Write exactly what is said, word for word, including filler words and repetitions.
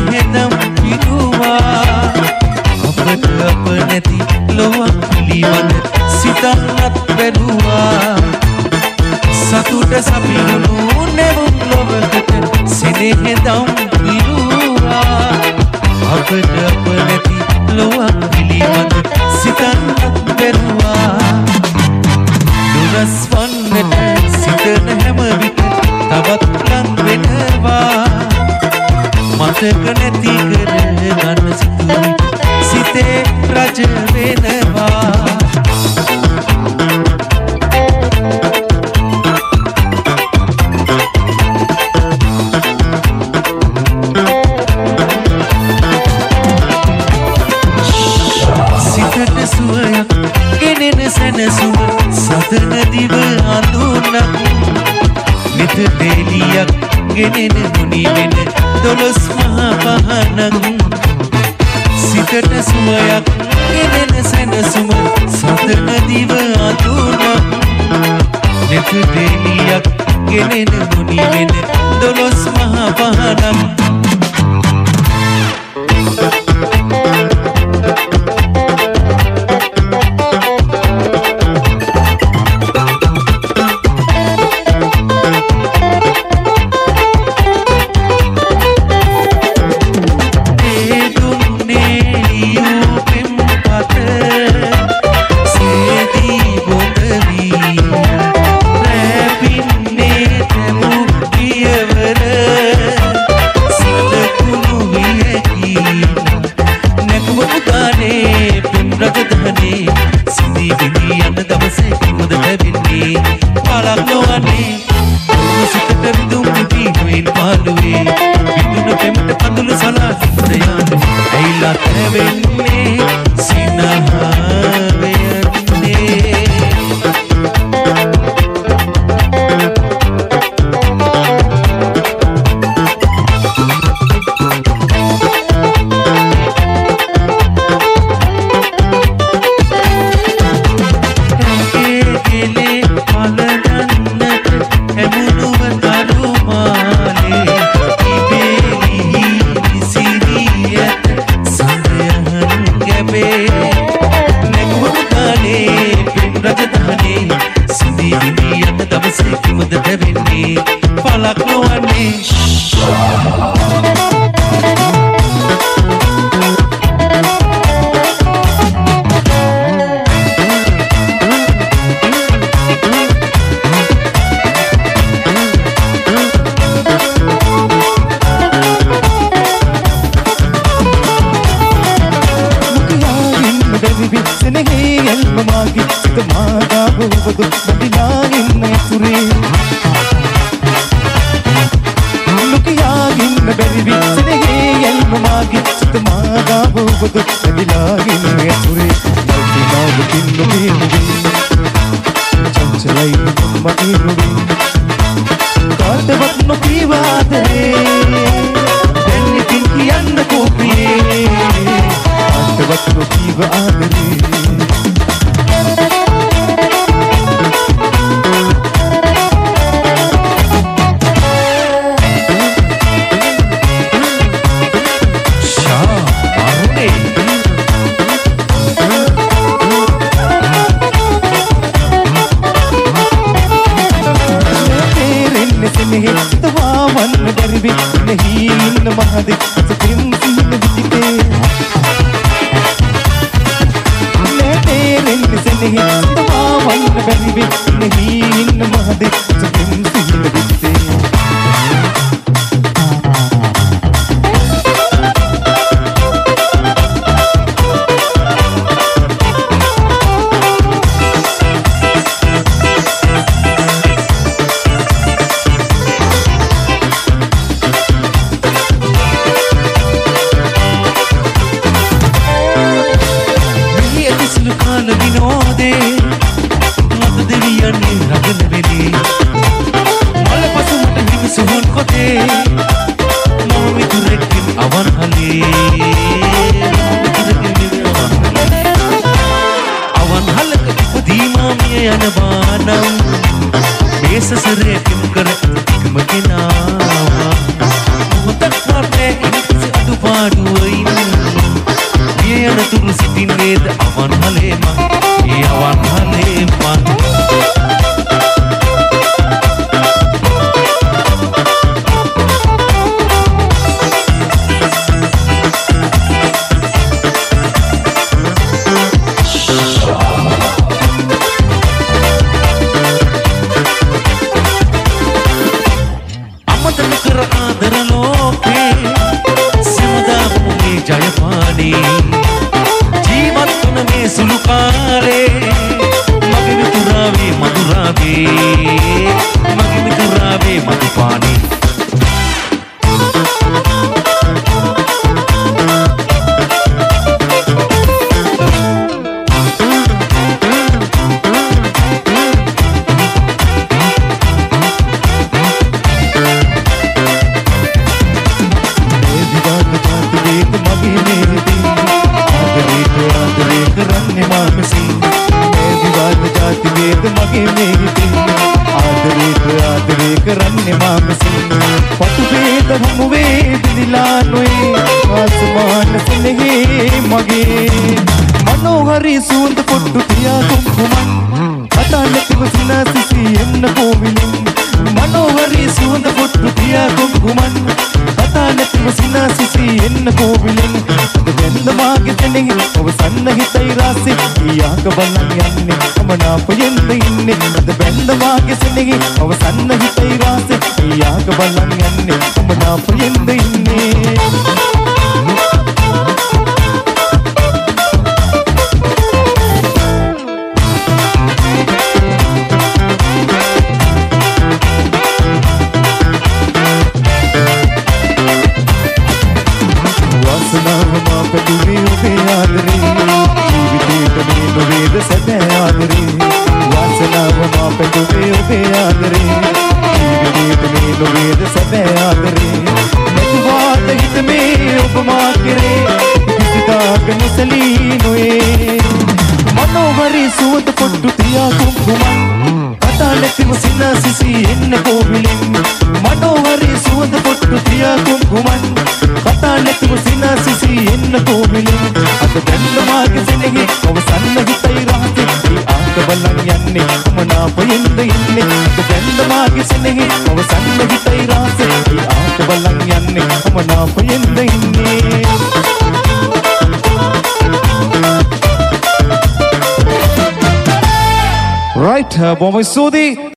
සෙනෙහෙදම් පිරුවා අපට අප නැති ලොවක් පිළිවන සිතන්නත් බැරුවා සතුට සපිරුණු නැවුම් ලොවකට සෙනෙහෙදම් පිරුවා අපට අප නැති ලොවක් පිළිවන සිතන්නත් බැරුවා දුරස් වන්නට සිතන හැම විට තවත් ලං වෙනවා මතක නැති කර ගන්න සිතුවිලි සිතේ රජ වෙනවා සිතට සුවයක් ගෙනෙන සැනසුම සතන දිව අඳුනක් නිත දෙලියක් ගෙනෙන මුනි වෙන දොළොස් මහා පහනක් සිතට සුවයක් ගෙනෙන සැනසුම සතන දිව අඳුනක් නිත දෙලියක් ගෙනෙන මුනි වෙන දොළොස් මහා පහනක් මගේ මේදී ආදරේට ආදරේ කරන්නේ මා විසින් මේ විවාද ජාති වේද මගේ මේදී ආදරේට ආදරේ කරන්නේ මා විසින් පතු වේද හමු වේ දිලා නොයේ ආසමාන සෙනෙහි මගේ මනෝහරි සුවඳ පොට්ටු තියා කුකුමන් කතා නැතිව සිනාසිසි එන්න කෝවිලින් මනෝහරි සුවඳ පොට්ටු තියා කුකුමන් කතා නැතිව සිනාසිසි එන්න කෝවිලින් දෙන්න මාගේ තෙනෙහි ඔබ සන්නහිතයි රාසෙ ඊයාක බලන් යන්නේ අමනාපයෙන් ඉන්නේ දෙන්න මාගේ සෙනෙහි ඔබ සන්නහිතයි රාසෙ ඊයාක බලන් යන්නේ අමනාපයෙන් ඉන්නේ Duve uve aadre, jeevithe me noved sada aadre. Vaasanaava maape duve uve aadre, jeevithe me noved sada aadre. Metuvaata hit me upama kere, kisitaaka nusali noye. Manohari suwad pottu tiya kumkuman, kata nathim sinasisi enna kovilin. Manohari suwad pottu tiya kumkuman, kata nathim sinasisi enna kovilin. Ada danda maage senehi oba sannahittai rahate ee aaka balan yanne amanapayenda inne. Ada danda maage senehi oba sannahittai rahate ee aaka balan yanne amanapayenda inne. Right, uh, Bombay Sudi.